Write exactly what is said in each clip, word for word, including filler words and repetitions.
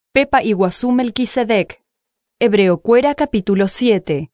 Pepa Iguazú Melquisedec. Hebreocuera capítulo siete.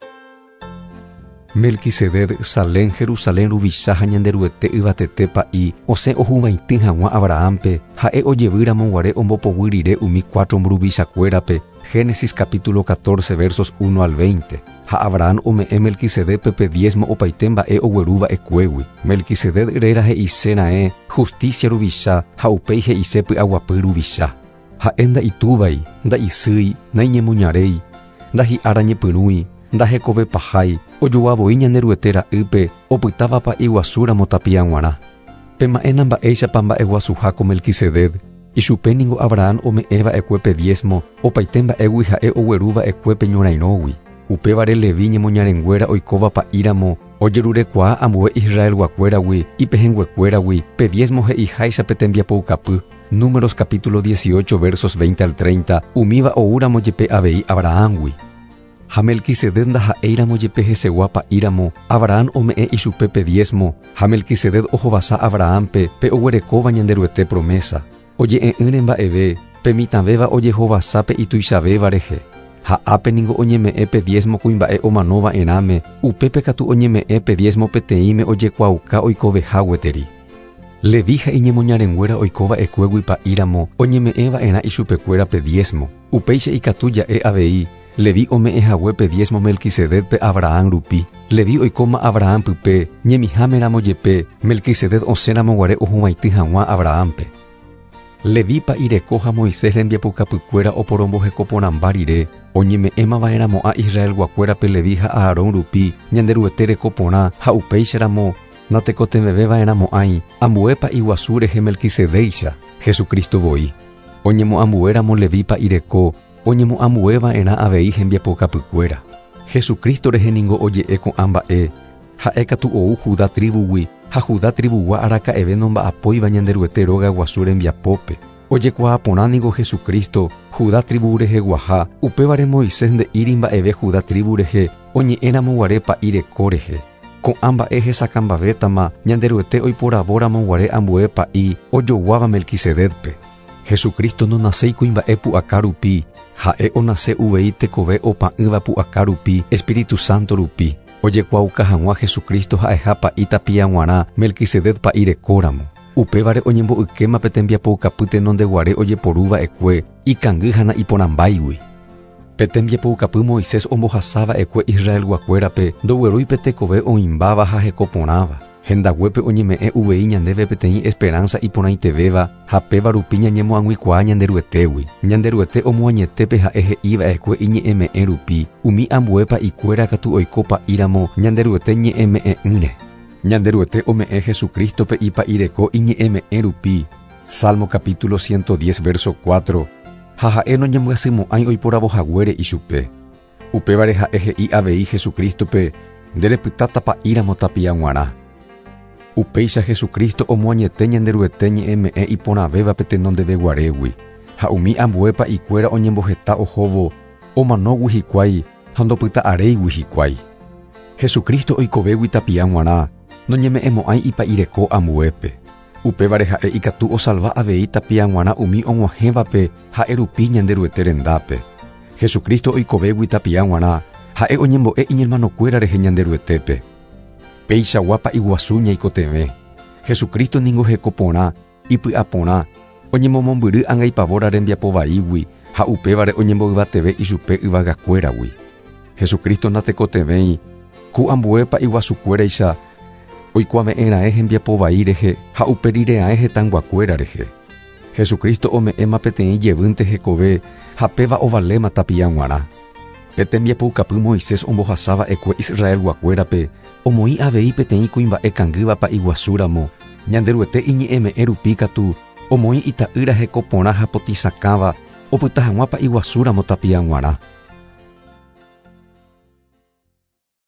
Melquisedec salen Jerusalén ruvishaha ñanderuete yvatetépa i osẽ ohuvãitỹ hag̃ua Abrahampe ha'e ojevýra monguare ombopoguyrire umi cuatro mburuvichakuérape. Génesis capítulo catorce versos uno al veinte. Ha Abraham ome'ẽ Melquisedec pe diezmo opaite mba'e oguerúva ekuégui. Melquisedec réra he'iséra'e justicia ruvicha ha upéi he'ise py'aguapy ruvicha. Ha'e nda'itúvai, nda'isýi, naiñemoñaréi, ndahi'ára ñepyrũi, ndahekove-pahái, ojoguavoi ñanderuete ra'ýpe, opytávapa iguasúramo tapia g̃uarã. Pema'ẽna mba'éichapa mba'eguasuháko Melquisedec. Ichupéniko Abraham ome'ẽva'ekue pe diezmo opaite mba'égui ha'e oguerúva'ekuépe ñorairõgui. Upévare Leví ñemoñarenguéra oikóva pa'íramo ojerurekuaa ambue Israelguakuéragui ipehenguekuéragui pe diezmo he'iháicha pe tembiapoukapy. Números capítulo dieciocho versos veinte al treinta. Umíva oúramo jepe avei Abrahamgui. Ha Melquisedec ndaha'éiramo jepe hesegua pa'íramo Abraham ome'ẽ ichupe pe diezmo. Ha Melquisedec ohovasa Abrahampe pe oguerekóva ñanderuete promesa. Oje'e'ỹre mba'eve pe mitãvéva ojehovasa pe ituichavéva rehe. Ha ápeniko oñeme'ẽ pe diezmo kuimba'e omanova'erãme, upépe katu oñeme'ẽ pe diezmo peteĩme ojekuauka oikoveha gueteri. Leví ha iñemoñarenguéra oikova'ekuégui pa'íramo oñeme'ẽva'erã ichupekuéra pe diezmo. Upéicha ikatu ja'e avei, Leví ome'ẽhague pe diezmo Melquisedec pe Abraham rupi. Leví oikóma Abraham pype, ñemihámeramo jepe, Melquisedec osẽramoguare ohuvaitỹ hag̃ua Abrahampe. Leví pa'ireko ha Moisés rembiapokapykuéra oporombohekoporãmba rire, oñeme'ẽmava'eramo'ã Israelguakuéra pe Leví ha Aarón rupi, ñanderuete rekoporã ha upéicharamo natekotevẽveva'eramo'ãi, ambuépa iguasu rehe Melquisedéicha, Jesucristo voi. Oñemo'ãmbuéramo Leví pa'ireko, oñemo'ãmbueva'erã avei hembiapokapykuéra. Jesucristo reheningo oje'e ko'ã mba'e, ha'e katu ou Judá tribugui, ha Judá tribugua araka'eve nomba'apóiva ñanderuete róga guasu rembiapópe. Ojekuaaporãniko Jesucristo Judá tribu reheguaha, upévare Moisés nde'íri mba'eve Judá tribu rehe oñe'ẽramoguare pa'ireko rehe. Ko'ã mba'e hesakãmbavétama ñanderuete oiporavóramoguare ambue pa'i ojoguáva Melquisedecpe. Jesucristo nonasẽi kuimba'e pu'aka rupi, ha'e onase uvei tekove opa'ỹva pu'aka rupi Espíritu Santo rupi. Ojekuauka hag̃ua Jesucristo ha'eha pa'i tapia g̃uarã Melquisedec pa'irekóramo. Upévare oñembo'ykéma pe tembiapoukapy tenondeguare ojeporúva'ekue ikangy ha na'iporãmbáigui. Pe tembiapoukapy Moisés ombohasáva'ekue Israelguakuérape ndoguerói pe tekove oĩmbáva ha hekoporãva. Hendaguépe oñeme'ẽ uvei ñandéve peteĩ esperanza iporãitevéva ha péva rupi ñañemo'ãnguikuaa ñanderuetégui. Ñanderuete omoañetépe ha'e he'íva'ekue iñe'ẽme'ẽ rupi, umi ambuépa ikuéra katu oiko pa'íramo ñanderuete ñe'ẽme'ẽ'ỹre. Ñanderuete ome'ẽ Jesucristo pe ipa'ireko iñe'ẽme'ẽ rupi. Salmo capítulo ciento diez verso cuatro. Ha ha'e noñemyasýmo'ãi oiporavohaguére ichupe. Upévare ha'e he'i avei Jesucristo pe nderepytáta pa'íramo tapia g̃uarã. Upéicha Jesucristo omoañete ñanderuete ñe'ẽme'ẽ iporãvéva pe tenondeveguarégui. Ha umi ambuépa ikuéra oñemboheta ohóvo omanógui hikuái ha ndopyta'aréigui hikuái. Jesucristo oikovégui tapia g̃uarã, noñeme'ẽmo'ãi ipa'ireko ambuépe. Upévare ha'e ikatu osalva avei tapia g̃uarã umi og̃uahẽvape ha'e rupi ñanderuete rendápe. Jesucristo oikovégui tapia g̃uarã, ha'e oñembo'e iñermanokuéra rehe ñanderuetépe. Peichagua iguasu ñaikotevẽ. Jesucristo ningo hekoporã, ipy'aporã, oñemomombyry ãngaipavóra rembiapovaígui ha upévare oñemboyvateve ichupe yvagakuéragui. Jesucristo natekotevéi, ku ambuépa iguasukuéraicha oikuaave'erã'e hembiapovai rehe ha uperire'ã'e hetãnguakuéra rehe. Jesucristo ome'ẽma peteĩ jevýnte hekove ha péva ovaléma tapia g̃uarã. Pe tembiapoukapy Moisés ombohasáva'ekue Israelguakuérape omoĩ avei peteĩ kuimba'e kangývapa iguasúramo, ñanderuete iñe'ẽme'ẽ rupi katu omoĩ ita'ýra hekoporã ha potĩsakãva opyta hag̃uápa iguasúramo tapia g̃uarã.